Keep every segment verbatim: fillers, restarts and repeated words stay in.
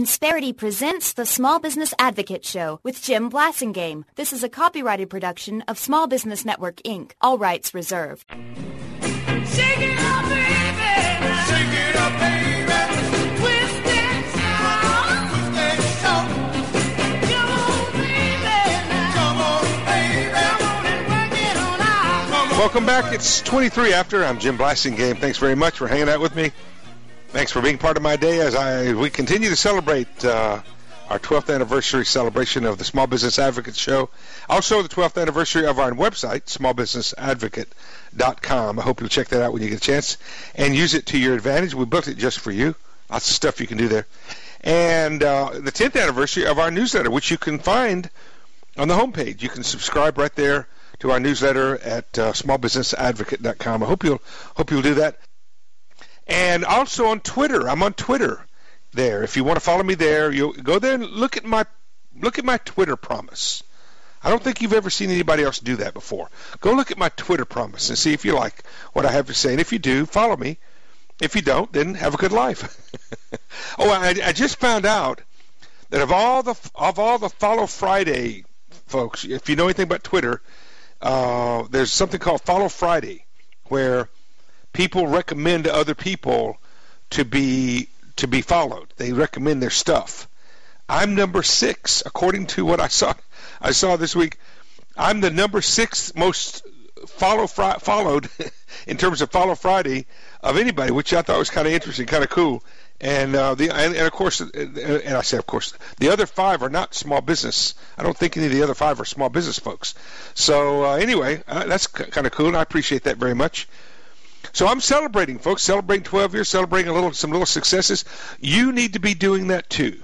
Insperity presents the Small Business Advocate Show with Jim Blasingame. This is a copyrighted production of Small Business Network, Incorporated. All rights reserved. Shake it up, baby. Shake it up, baby. Twist it, shout. Twist it, shout. Come on, baby. Come on, baby. Come on and work it on out. Welcome back. It's twenty-three after. I'm Jim Blasingame. Thanks very much for hanging out with me. Thanks for being part of my day as I we continue to celebrate uh, our twelfth anniversary celebration of the Small Business Advocate Show. Also, the twelfth anniversary of our website, small business advocate dot com. I hope you'll check that out when you get a chance and use it to your advantage. We built it just for you. Lots of stuff you can do there. And uh, the tenth anniversary of our newsletter, which you can find on the homepage. You can subscribe right there to our newsletter at uh, small business advocate dot com. I hope you'll hope you'll do that. And also on Twitter. I'm on Twitter there. If you want to follow me there, you'll go there and look at my look at my Twitter promise. I don't think you've ever seen anybody else do that before. Go look at my Twitter promise and see if you like what I have to say. And if you do, follow me. If you don't, then have a good life. oh, I, I just found out that of all the of all the Follow Friday folks, if you know anything about Twitter, uh, there's something called Follow Friday, where people recommend to other people to be to be followed. They recommend their stuff. I'm number six, according to what I saw. I saw this week. I'm the number six most follow fri- followed in terms of Follow Friday of anybody, which I thought was kind of interesting, kind of cool. And uh, the and, and of course, and I say of course, the other five are not small business. I don't think any of the other five are small business folks. So uh, anyway, uh, that's c- kind of cool, and I appreciate that very much. So I'm celebrating, folks, celebrating twelve years, celebrating a little, some little successes. You need to be doing that too.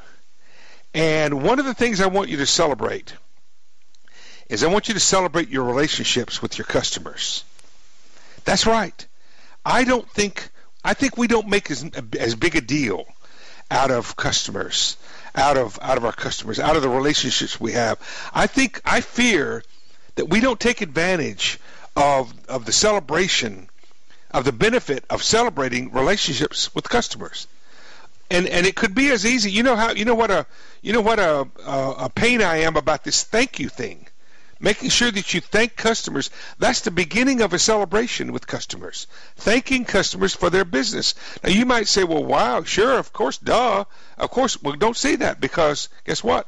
And one of the things I want you to celebrate is I want you to celebrate your relationships with your customers. That's right. I don't think, I think we don't make as, as big a deal out of customers, out of, out of our customers, out of the relationships we have. I think, I fear that we don't take advantage of, of the celebration of the benefit of celebrating relationships with customers, and and it could be as easy. You know how you know what a you know what a a, a pain I am about this thank you thing, making sure that you thank customers. That's the beginning of a celebration with customers, thanking customers for their business. Now you might say, well, wow, sure, of course, duh, of course. Well, don't say that, because guess what?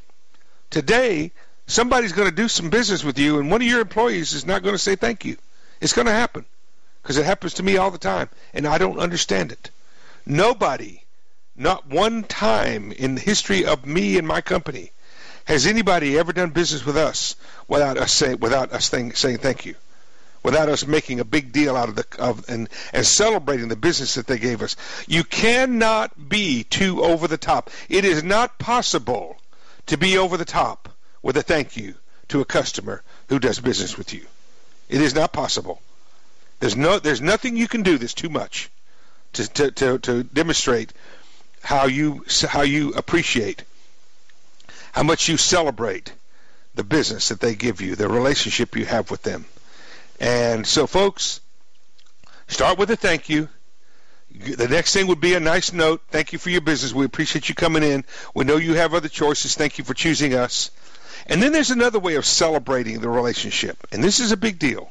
Today somebody's going to do some business with you, and one of your employees is not going to say thank you. It's going to happen. Because it happens to me all the time, and I don't understand it. Nobody, not one time in the history of me and my company, has anybody ever done business with us without us saying, without us saying, saying thank you, without us making a big deal out of the of and and celebrating the business that they gave us. You cannot be too over the top. It is not possible to be over the top with a thank you to a customer who does business with you. It is not possible. There's no, there's nothing you can do that's too much to, to, to, to demonstrate how you how you appreciate, how much you celebrate the business that they give you, the relationship you have with them. And so, folks, start with a thank you. The next thing would be a nice note. Thank you for your business. We appreciate you coming in. We know you have other choices. Thank you for choosing us. And then there's another way of celebrating the relationship, and this is a big deal.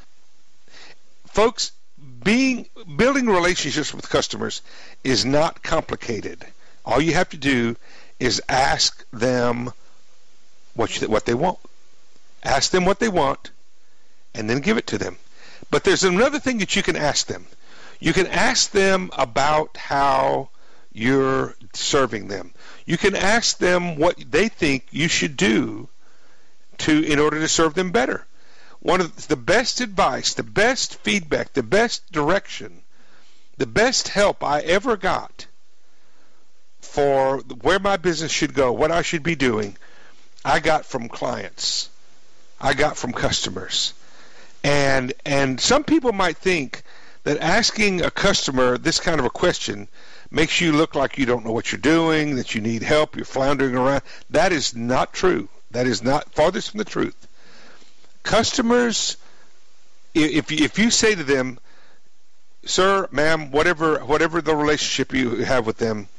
Folks, being building relationships with customers is not complicated. All you have to do is ask them what you, what they want. Ask them what they want, and then give it to them. But there's another thing that you can ask them. You can ask them about how you're serving them. You can ask them what they think you should do to in order to serve them better. One of the best advice, the best feedback, the best direction, the best help I ever got for where my business should go, what I should be doing, I got from clients. I got from customers. And and some people might think that asking a customer this kind of a question makes you look like you don't know what you're doing, that you need help, you're floundering around. That is not true. That is not farthest from the truth. Customers, if if you say to them, sir, ma'am, whatever whatever the relationship you have with them,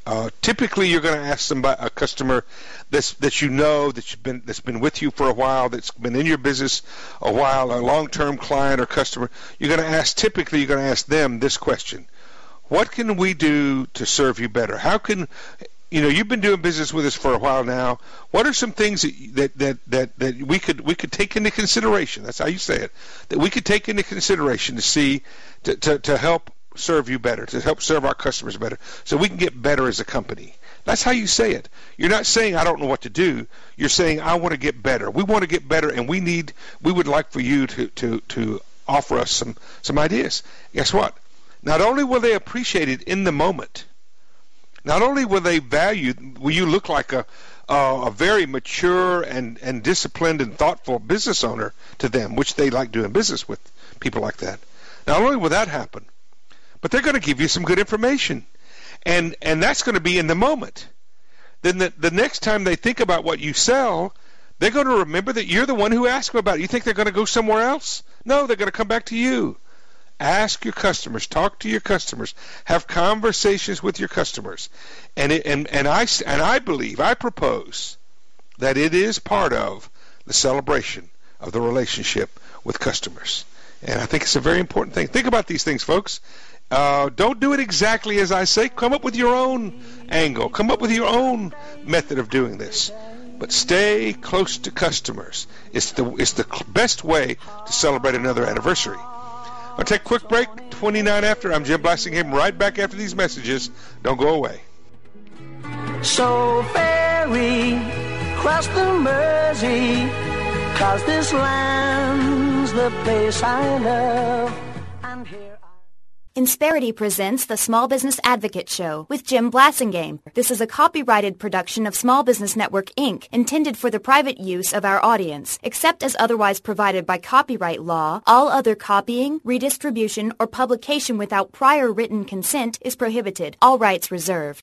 Uh, typically, you're going to ask somebody, a customer that's, that you know, that's been that's been with you for a while, that's been in your business a while, a long-term client or customer. You're going to ask. Typically, you're going to ask them this question: what can we do to serve you better? How can you know you've been doing business with us for a while now? What are some things that that that that, that we could we could take into consideration? That's how you say it. That we could take into consideration to see to to, to help serve you better, to help serve our customers better, so we can get better as a company. That's how you say it. You're not saying I don't know what to do. You're saying I want to get better. We want to get better, and we need. We would like for you to to to offer us some some ideas. Guess what? Not only will they appreciate it in the moment, not only will they value, will you look like a uh, a very mature and and disciplined and thoughtful business owner to them, which they like doing business with people like that. Not only will that happen, but they're going to give you some good information. And and that's going to be in the moment. Then the, the next time they think about what you sell, they're going to remember that you're the one who asked them about it. You think they're going to go somewhere else? No, they're going to come back to you. Ask your customers. Talk to your customers. Have conversations with your customers. And it, and and I and I believe, I propose that it is part of the celebration of the relationship with customers. And I think it's a very important thing. Think about these things, folks. Uh, don't do it exactly as I say. Come up with your own angle. Come up with your own method of doing this. But stay close to customers. It's the it's the best way to celebrate another anniversary. I'll take a quick break. twenty-nine after. I'm Jim Blassingham. Right back after these messages. Don't go away. So ferry cross the Mersey, 'cause this land's the place I love. And here Insperity presents the Small Business Advocate Show with Jim Blasingame. This is a copyrighted production of Small Business Network, Incorporated, intended for the private use of our audience. Except as otherwise provided by copyright law, all other copying, redistribution, or publication without prior written consent is prohibited. All rights reserved.